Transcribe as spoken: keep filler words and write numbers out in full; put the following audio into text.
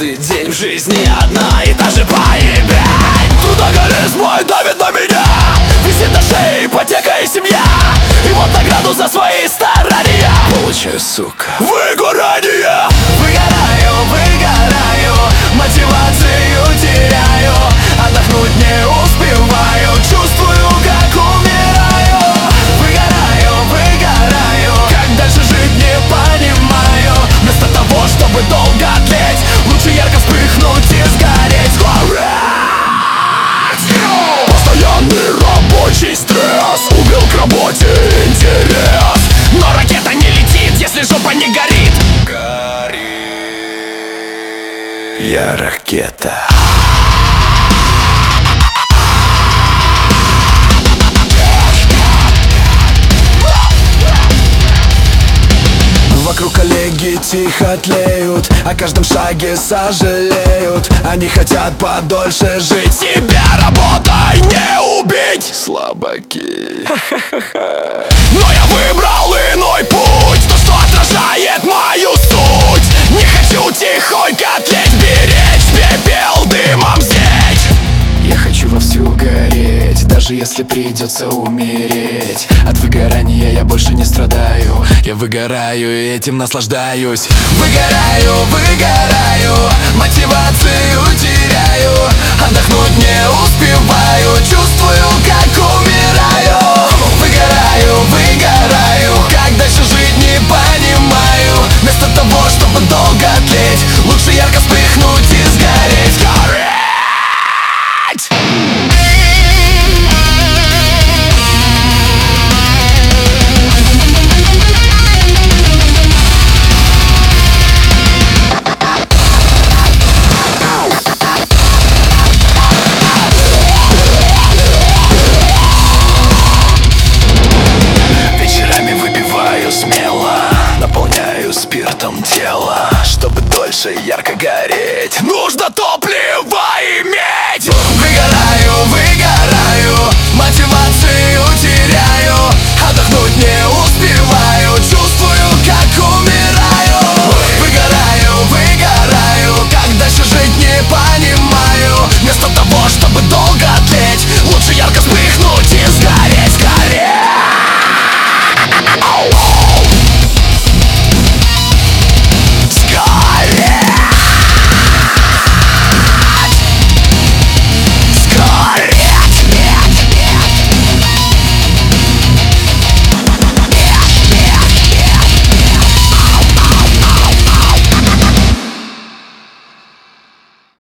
Каждый день в жизни одна и та же поебень. Трудоголизм мой давит на меня, висит на шее ипотека и семья, и вот награду за свои старания получаю, сука, выгорание. Выгораю, выгораю, мотивацию теряю, отдохнуть не успеваю, чувствую, как умираю. Выгораю, выгораю, как дальше жить не понимаю. Вместо того, чтобы долго тлеть, лучше ярко вспыхнуть и сгореть. Сгореть! Постоянный рабочий стресс убил к работе интерес. Но ракета не летит, если жопа не горит. Горит. Я ракета. Вокруг коллеги тихо тлеют, о каждом шаге сожалеют. Они хотят подольше жить. Себя работой не убить, слабаки. Но я выбрал иной путь, то, что отражает мою суть. Не хочу тихонько тлеть, беречь, пепел дымом сечь. Я хочу вовсю гореть, даже если придется умереть. От выгорания я больше не страдаю, я выгораю и этим наслаждаюсь. Выгораю, выгораю, мотивацию теряю, отдохнуть не